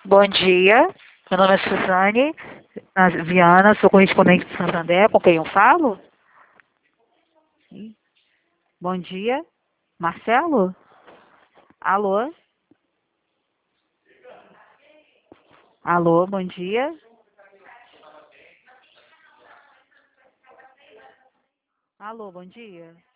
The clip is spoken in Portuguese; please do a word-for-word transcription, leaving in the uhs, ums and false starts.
Bom dia, meu nome é Suzane ah, Viana, sou correspondente de Santander, com quem eu falo? Ih, Bom dia, Marcelo? Alô? Alô, bom dia? Alô, bom dia?